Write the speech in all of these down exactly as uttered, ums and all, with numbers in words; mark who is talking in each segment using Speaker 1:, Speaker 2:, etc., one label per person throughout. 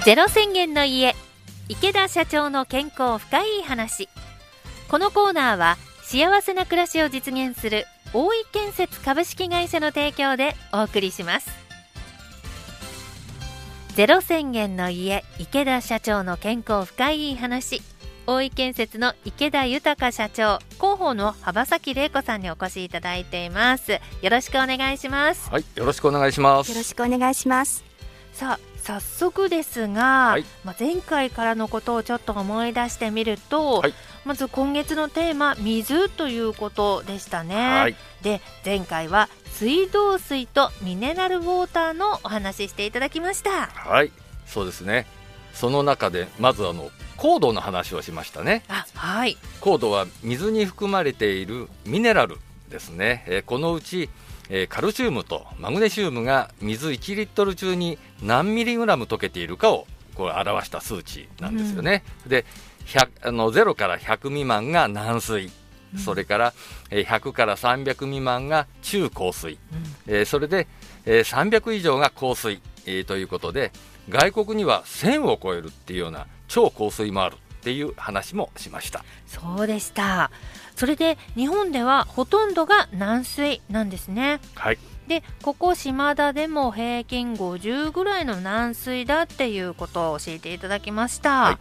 Speaker 1: ゼロ宣言の家、池田社長の健康深い話。このコーナーは幸せな暮らしを実現する大井建設株式会社の提供でお送りします。ゼロ宣言の家、池田社長の健康深い話。大井建設の池田豊社長、広報の幅崎玲子さんにお越しいただいています。よろしくお願いします。
Speaker 2: はい、よろしくお願いします。
Speaker 3: よろしくお願いします。
Speaker 1: さあ早速ですが、
Speaker 2: はい、
Speaker 1: まあ、前回からのことをちょっと思い出してみると、はい、まず今月のテーマ水ということでしたね。はい、で前回は水道水とミネラルウォーターのお話ししていただきました。
Speaker 2: はい、そうですね。その中でまずあの硬度の話をしましたね。
Speaker 1: あ、はい、
Speaker 2: 硬度は水に含まれているミネラルですね。えー、このうちえー、カルシウムとマグネシウムが水いちリットル中に何ミリグラム溶けているかをこれ表した数値なんですよね。うん、でひゃくあのゼロからひゃく未満が軟水、うん、それから、えー、ひゃくからさんびゃく未満が中硬水、うんえー、それで、えー、さんびゃく以上が硬水、えー、ということで外国にはせんを超えるっていうような超硬水もあるっていう話もしました。
Speaker 1: そうでした。それで日本ではほとんどが軟水なんですね。
Speaker 2: はい。
Speaker 1: でここ島田でも平均ごじゅうぐらいの軟水だっていうことを教えていただきました。はい、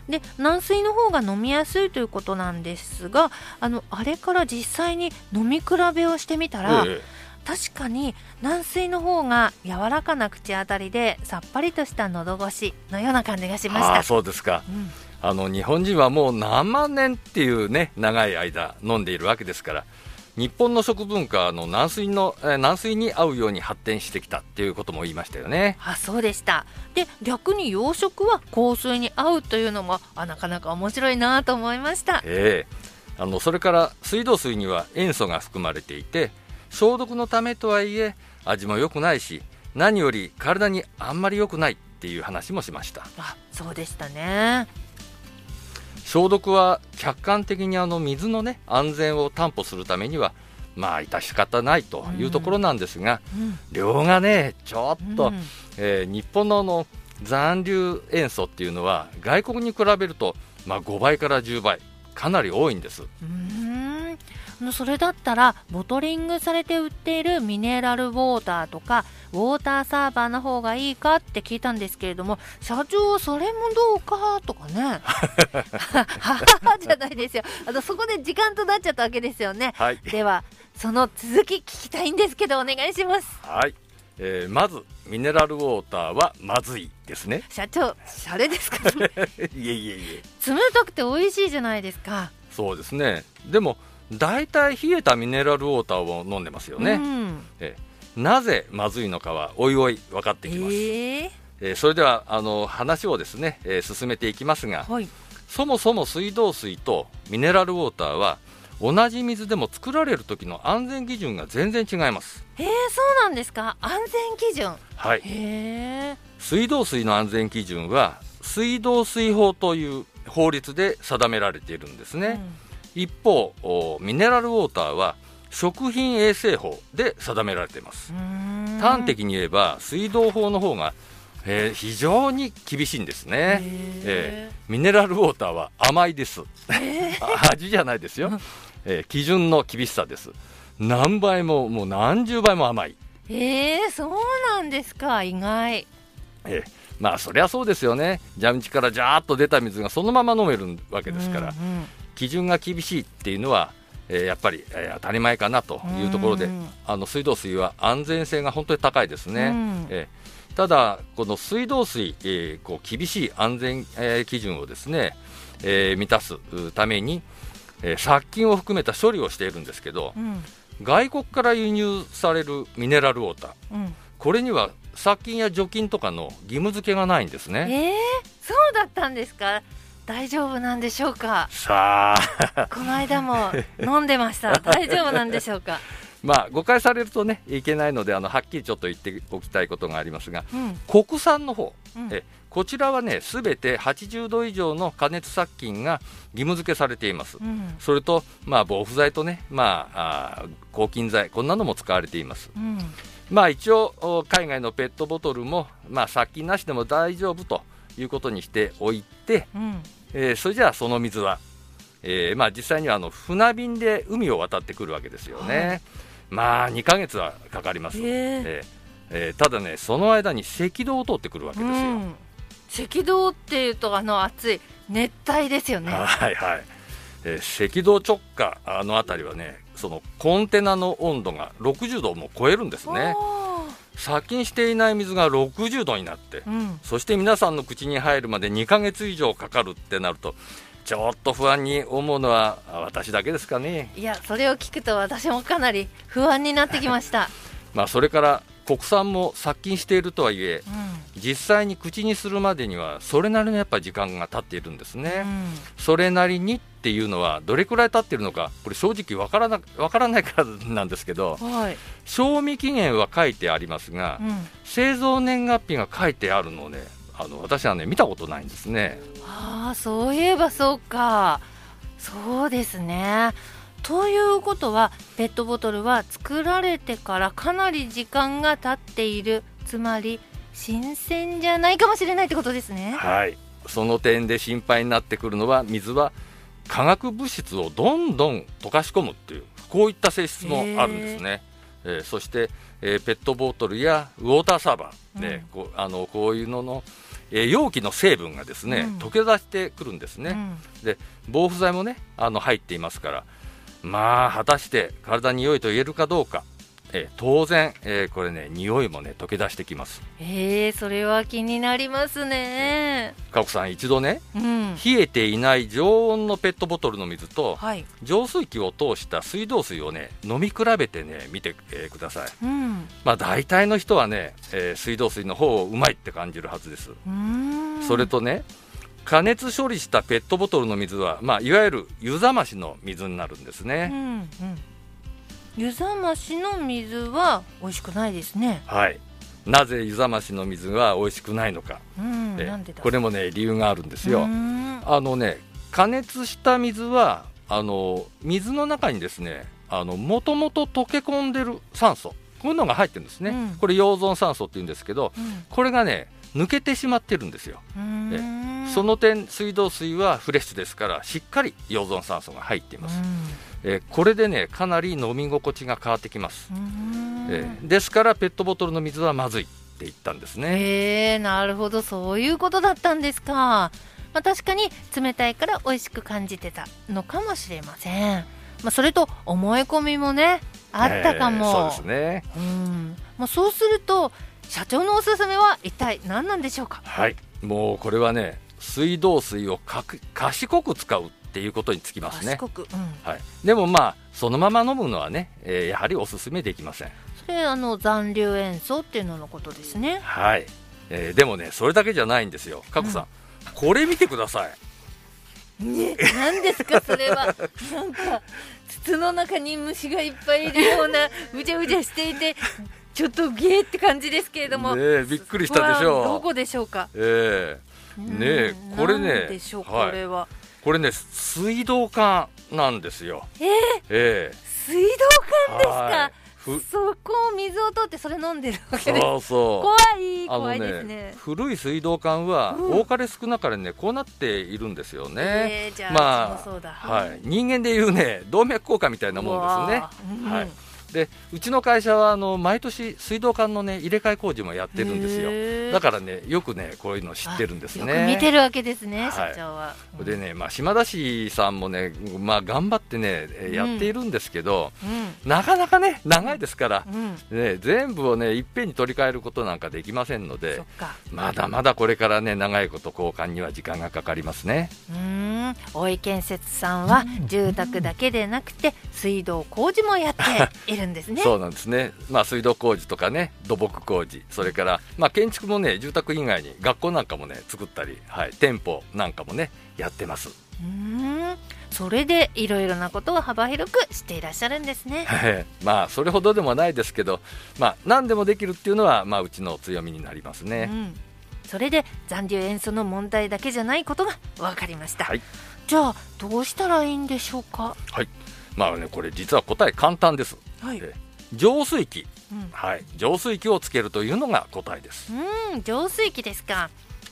Speaker 1: で軟水の方が飲みやすいということなんですが、あのあれから実際に飲み比べをしてみたら、ええ、確かに軟水の方が柔らかな口当たりでさっぱりとした喉越しのような感じがしました。
Speaker 2: あ、そうですか。うん、あの日本人はもう何万年っていうね長い間飲んでいるわけですから、日本の食文化の軟水の、えー、軟水に合うように発展してきたっていうことも言いましたよね。
Speaker 1: あ、そうでした。で逆に洋食は硬水に合うというのもあなかなか面白いなと思いました。
Speaker 2: えー、あのそれから水道水には塩素が含まれていて消毒のためとはいえ味も良くないし、何より体にあんまり良くないっていう話もしました。
Speaker 1: あ、そうでしたね。
Speaker 2: 消毒は客観的にあの水の、ね、安全を担保するためにはまあ致し方ないというところなんですが、うん、量がねちょっと、うんえー、日本 の, の残留塩素っていうのは外国に比べると、まあ、ごばいからじゅうばいかなり多いんです。
Speaker 1: うーん、それだったらボトリングされて売っているミネラルウォーターとかウォーターサーバーの方がいいかって聞いたんですけれども、社長はそれもどうかとかねははじゃないですよ。あのそこで時間となっちゃったわけですよね。はい、ではその続き聞きたいんですけどお願いします。
Speaker 2: はい、えー、まずミネラルウォーターはまずいですね。
Speaker 1: 社長シャレですか
Speaker 2: いえいえいえ、
Speaker 1: 冷たくて美味しいじゃないですか。
Speaker 2: そうですね。でもだいたい冷えたミネラルウォーターを飲んでますよね。うん、えなぜまずいのかはおいおい分かってきます。えーえー、それではあの話をですね、えー、進めていきますが、はい、そもそも水道水とミネラルウォーターは同じ水でも作られる時の安全基準が全然違います。
Speaker 1: へー、そうなんですか。安全基準。
Speaker 2: はい。
Speaker 1: へー。
Speaker 2: 水道水の安全基準は水道水法という法律で定められているんですね。うん、一方ミネラルウォーターは食品衛生法で定められています。端的に言えば水道法の方が、えー、非常に厳しいんですね。えー、ミネラルウォーターは甘いです。味じゃないですよ。えー、基準の厳しさです。何倍ももう何十倍も甘い。
Speaker 1: えー、そうなんですか。意外。
Speaker 2: えー、まあそりゃそうですよね。蛇口からジャーッと出た水がそのまま飲めるわけですから、うんうん、基準が厳しいっていうのは、えー、やっぱり、えー、当たり前かなというところで、あの水道水は安全性が本当に高いですね。えー、ただこの水道水、えー、こう厳しい安全、えー、基準をですね、えー、満たすために、えー、殺菌を含めた処理をしているんですけど、うん、外国から輸入されるミネラルウォーター、うん、これには殺菌や除菌とかの義務付けがないんですね。
Speaker 1: えー、そうだったんですか。大丈夫なんでしょうか。
Speaker 2: さあ
Speaker 1: この間も飲んでました大丈夫なんでしょうか。
Speaker 2: まあ、誤解されると、ね、いけないのであのはっきりちょっと言っておきたいことがありますが、うん、国産の方、うん、えこちらはねすべてはちじゅうど以上の加熱殺菌が義務付けされています。うん、それと、まあ、防腐剤とね、まあ、あ抗菌剤こんなのも使われています。うん、まあ、一応海外のペットボトルも、まあ、殺菌なしでも大丈夫ということにしておいて、
Speaker 1: うん
Speaker 2: えー、それじゃあその水は、えーまあ、実際にはあの船便で海を渡ってくるわけですよね、はい、まあにかげつはかかります、えーえーえー、ただねその間に赤道を通ってくるわけですよ、うん、
Speaker 1: 赤道っていうとあの暑い熱帯ですよね。
Speaker 2: はいはい、えー、赤道直下あの辺りはねそのコンテナの温度がろくじゅうども超えるんですね。殺菌していない水がろくじゅうどになって、うん、そして皆さんの口に入るまでにかげつ以上かかるってなるとちょっと不安に思うのは私だけですかね。
Speaker 1: いやそれを聞くと私もかなり不安になってきました
Speaker 2: まあそれから国産も殺菌しているとはいえ、うん、実際に口にするまでにはそれなりのやっぱり時間が経っているんですね、うん、それなりにっていうのはどれくらい経っているのかこれ正直わからな、わからないからなんですけど、はい、賞味期限は書いてありますが、うん、製造年月日が書いてあるのをねあの私はね見たことないんですね。
Speaker 1: ああそういえばそうかそうですね。ということはペットボトルは作られてからかなり時間が経っているつまり新鮮じゃないかもしれないってことですね。
Speaker 2: はい、その点で心配になってくるのは水は化学物質をどんどん溶かし込むっていうこういった性質もあるんですね、えー、そして、えー、ペットボトルやウォーターサーバー、ねうん、こうあのこういうののえー、容器の成分がですね、うん、溶け出してくるんですね、うん、で防腐剤もねあの入っていますからまあ果たして体に良いと言えるかどうか、えー、当然、えー、これね匂いもね溶け出してきます。
Speaker 1: えー、それは気になりますね。
Speaker 2: かこさん一度ね、うん、冷えていない常温のペットボトルの水と、はい、浄水器を通した水道水をね飲み比べてね見て、えー、ください、うんまあ、大体の人はね、えー、水道水の方をうまいって感じるはずです。うーんそれとね加熱処理したペットボトルの水は、まあ、いわゆる湯冷ましの水になるんですね、うんうん、
Speaker 1: 湯冷ましの水は美味しくないですね。
Speaker 2: はい、なぜ湯冷ましの水は美味しくないのか、うん、なんでだこれもね理由があるんですよ。あのね加熱した水はあの水の中にですねもともと溶け込んでる酸素こういうのが入ってるんですね、うん、これ溶存酸素っていうんですけど、うん、これがね抜けてしまってるんですよ。えその点水道水はフレッシュですからしっかり溶存酸素が入っています、えこれでねかなり飲み心地が変わってきます、えですからペットボトルの水はまずいって言ったんですね。
Speaker 1: へーなるほどそういうことだったんですか、まあ、確かに冷たいから美味しく感じてたのかもしれません、まあ、それと思い込みもねあったかも、えー、
Speaker 2: そうですね、
Speaker 1: うんまあ、そうすると社長のおすすめは一体何なんでしょうか。
Speaker 2: はいもうこれはね水道水をかく賢く使うっていうことにつきますね。
Speaker 1: 賢く、うん
Speaker 2: はい、でもまあそのまま飲むのはね、えー、やはりおすすめできません。
Speaker 1: それあの残留塩素っていうののことですね。
Speaker 2: はい、えー、でもねそれだけじゃないんですよ。かこさん、うん、これ見てください、
Speaker 1: ね、何ですかそれはなんか筒の中に虫がいっぱいいるようなうじゃうじゃしていてちょっとゲーって感じですけれども、
Speaker 2: ね、びっくりしたでしょう。
Speaker 1: どこでしょうか。
Speaker 2: えー、ねこれね
Speaker 1: でしょうこれは、
Speaker 2: はい、これね水道管なんですよ。
Speaker 1: えー
Speaker 2: え
Speaker 1: ー、水道管ですか、はい、そこを水を通ってそれ飲んでるわけです。
Speaker 2: そうそう
Speaker 1: 怖い怖いですね。
Speaker 2: ね古い水道管は、うん、多かれ少なかれねこうなっているんですよね、
Speaker 1: えー、じゃあ、
Speaker 2: まあ
Speaker 1: そうだ、
Speaker 2: はい、人間でいうね動脈硬化みたいなもんですね、うんはい、でうちの会社はあの毎年水道管の、ね、入れ替え工事もやってるんですよ。だからねよくねこういうの知ってるんですね。
Speaker 1: よく見てるわけですね、社長は。
Speaker 2: でね、まあ、島田市さんもね、まあ、頑張ってねやっているんですけど、うん、なかなかね長いですから、うんね、全部をねいっぺんに取り替えることなんかできませんので、まだまだこれからね長いこと交換には時間がかかりますね。
Speaker 1: うーん大井建設さんは住宅だけでなくて水道工事もやっているんですね。
Speaker 2: そうなんですね、まあ、水道工事とかね土木工事それから、まあ、建築もね住宅以外に学校なんかもね作ったり、はい、店舗なんかもねやってます。
Speaker 1: うーんそれでいろいろなことを幅広くしていらっしゃるんですね。
Speaker 2: まあそれほどでもないですけど、まあ、何でもできるっていうのは、まあ、うちの強みになりますね、うん、
Speaker 1: それで残留塩素の問題だけじゃないことが分かりました、はい、じゃあどうしたらいいんでしょうか。
Speaker 2: はいまあね、これ実は答え簡単です、はい、浄水器、うんはい、浄水器をつけるというのが答えです。
Speaker 1: うん浄水器ですか。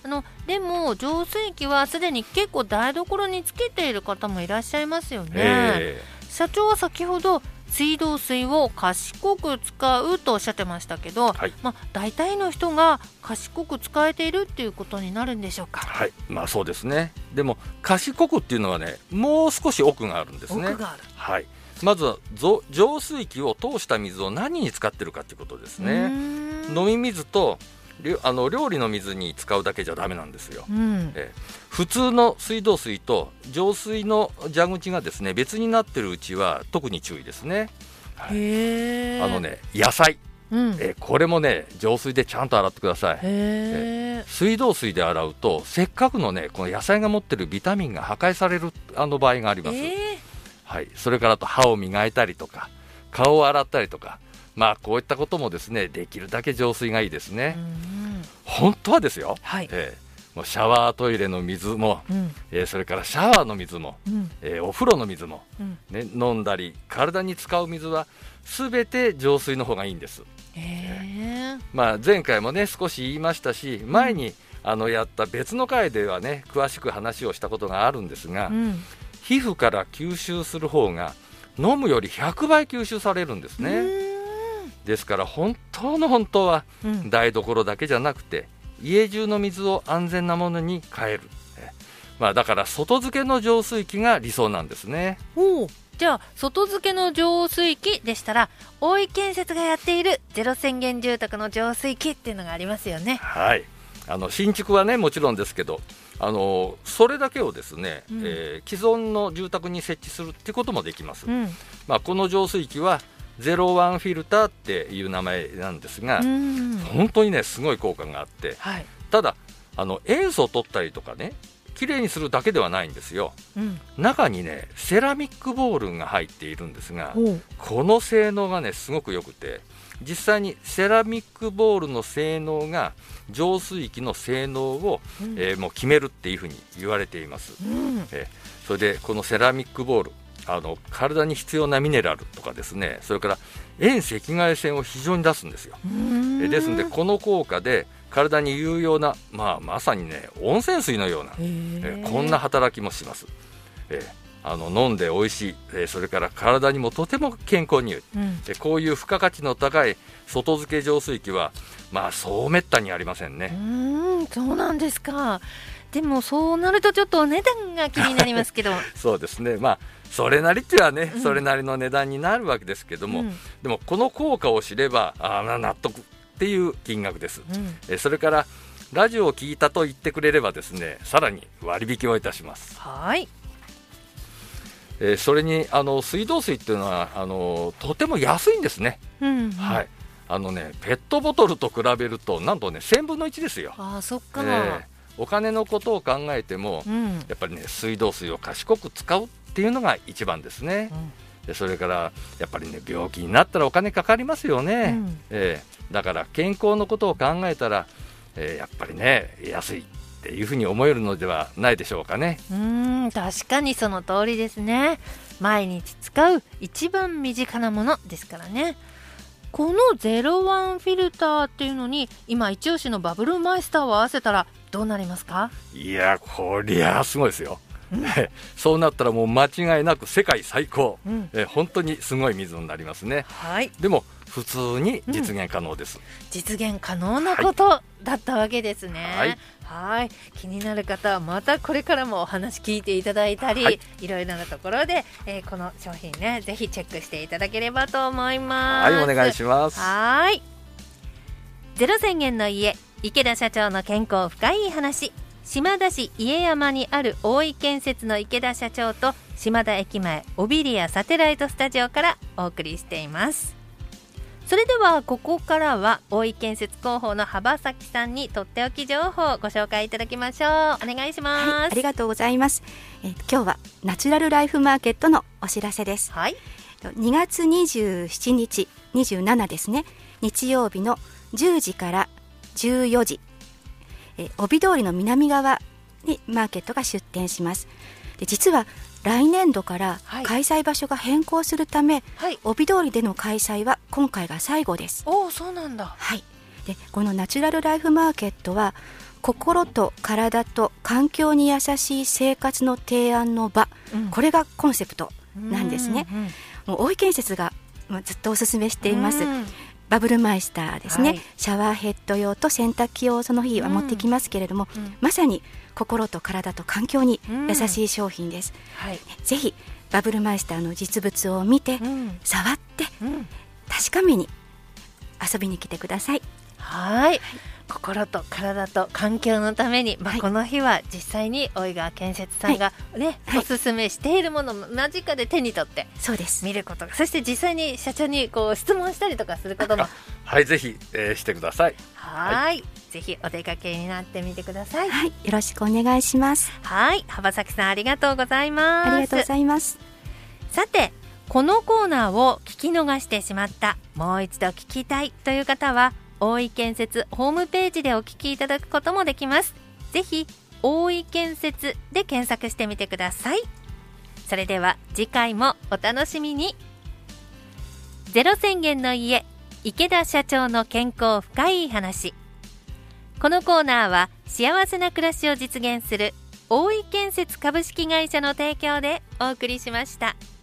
Speaker 1: あのでも浄水器はすでに結構台所につけている方もいらっしゃいますよね、えー、社長は先ほど水道水を賢く使うとおっしゃってましたけど、はい、まあ、大体の人が賢く使えているっていうことになるんでしょうか。
Speaker 2: はい、まあ、そうですね。でも賢くっていうのはね、もう少し奥があるんですね。
Speaker 1: 奥がある、
Speaker 2: はい、まずは浄水器を通した水を何に使ってるかということですね。飲み水とあの料理の水に使うだけじゃダメなんですよ、うん、え普通の水道水と浄水の蛇口がですね別になってるうちは特に注意ですね、はい、へあのね野菜、うん、えこれもね浄水でちゃんと洗ってください。へ水道水で洗うとせっかくのねこの野菜が持ってるビタミンが破壊されるあの場合があります、はい、それからと歯を磨いたりとか顔を洗ったりとか、まあ、こういったこともですねできるだけ浄水がいいですね。うん、本当はですよ、はい、えー、もうシャワートイレの水も、うん、えー、それからシャワーの水も、うん、えー、お風呂の水も、うんね、飲んだり体に使う水はすべて浄水の方がいいんです。えーまあ、前回もね少し言いましたし前に、うん、あのやった別の回ではね詳しく話をしたことがあるんですが、うん、皮膚から吸収する方が飲むよりひゃくばい吸収されるんですね。ですから本当の本当は台所だけじゃなくて、うん、家中の水を安全なものに変える、まあ、だから外付けの浄水器が理想なんですね。
Speaker 1: おじゃあ外付けの浄水器でしたら大井建設がやっているゼロ宣言住宅の浄水器っていうのがありますよね。
Speaker 2: はい、あの新築はねもちろんですけどあのそれだけをですね、うん、えー、既存の住宅に設置するってこともできます、うん、まあ、この浄水器はゼロワンフィルターっていう名前なんですが、うん、本当にねすごい効果があって、はい、ただあの塩素を取ったりとかねきれいにするだけではないんですよ、うん、中にねセラミックボールが入っているんですが、この性能がねすごく良くて実際にセラミックボールの性能が浄水器の性能を、うん、えー、もう決めるっていうふうに言われています、うん、えー、それでこのセラミックボールあの体に必要なミネラルとかですねそれから遠赤外線を非常に出すんですよ。えですのでこの効果で体に有用な、まあ、まさにね温泉水のような、えこんな働きもします。えあの飲んで美味しい、えそれから体にもとても健康に良い、うん、こういう付加価値の高い外付け浄水器はまあそうめったにありませんね。
Speaker 1: うーんそうなんですか。でもそうなるとちょっとお値段が気になりますけど
Speaker 2: そうですね、まあそれなりっていうのはね、うん、それなりの値段になるわけですけども、うん、でもこの効果を知ればあ納得っていう金額です、うん、えそれからラジオを聞いたと言ってくれればですねさらに割引をいたします。はい、えー、それにあの水道水っていうのはあのとても安いんですね、うんうん、はい、あのねペットボトルと比べるとなんとねせんぶんのいちですよ。
Speaker 1: あそっか、
Speaker 2: えー、お金のことを考えても、うん、やっぱりね水道水を賢く使うっていうのが一番ですね、うん、でそれからやっぱりね病気になったらお金かかりますよね、うん、えー、だから健康のことを考えたら、えー、やっぱりね安いっていうふうに思えるのではないでしょうかね。
Speaker 1: うーん確かにその通りですね。毎日使う一番身近なものですからね。このゼロワンフィルターっていうのに今一押しのバブルマイスターを合わせたらどうなりますか？
Speaker 2: いやこりゃすごいですよ、うん、そうなったらもう間違いなく世界最高、うん、え本当にすごい水になりますね、はい、でも普通に実現可能です、うん、
Speaker 1: 実現可能なことだったわけですね。はい、はい気になる方はまたこれからもお話聞いていただいたり、はい、いろいろなところで、えー、この商品ねぜひチェックしていただければと思います。
Speaker 2: はいお願いします。
Speaker 1: はいゼロ宣言の家池田社長の健康深い話、島田市家山にある大井建設の池田社長と島田駅前オビリアサテライトスタジオからお送りしています。それではここからは大井建設広報の幅崎さんにとっておき情報をご紹介いただきましょう。お願いします。
Speaker 3: はい、ありがとうございます。え今日はナチュラルライフマーケットのお知らせです。はい、にがつにじゅうしちにちにじゅうしちですね日曜日のじゅうじからじゅうよじ、え帯通りの南側にマーケットが出店します。で実は来年度から開催場所が変更するため、はい、帯通りでの開催は今回が最後です。
Speaker 1: おーそうなんだ。
Speaker 3: はい、でこのナチュラルライフマーケットは心と体と環境に優しい生活の提案の場、うん、これがコンセプトなんですね。うんうん、もう大井建設がずっとお勧めしています、うん、バブルマイスターですね、はい、シャワーヘッド用と洗濯機用その日は持ってきますけれども、うんうん、まさに心と体と環境に優しい商品です。うん、はい、ぜひバブルマイスターの実物を見て、うん、触って、うん、確かめに遊びに来てください。
Speaker 1: はい、はい、心と体と環境のために、まあ、この日は実際に大井川建設さんが、ね、はい、おすすめしているものを間近で手に取って見ることが、そして実際に社長にこう質問したりとかすることも
Speaker 2: はい、ぜひ、えー、してください。
Speaker 1: はい、はい、ぜひお出かけになってみてください。
Speaker 3: はい、よろしくお願いします。
Speaker 1: はい、浜崎さんありがとうございます。
Speaker 3: ありがとうございます。
Speaker 1: さて、このコーナーを聞き逃してしまった、もう一度聞きたいという方は大井建設ホームページでお聞きいただくこともできます。ぜひ大井建設で検索してみてください。それでは次回もお楽しみに。ゼロ宣言の家、池田社長の健康深い話。このコーナーは幸せな暮らしを実現する大井建設株式会社の提供でお送りしました。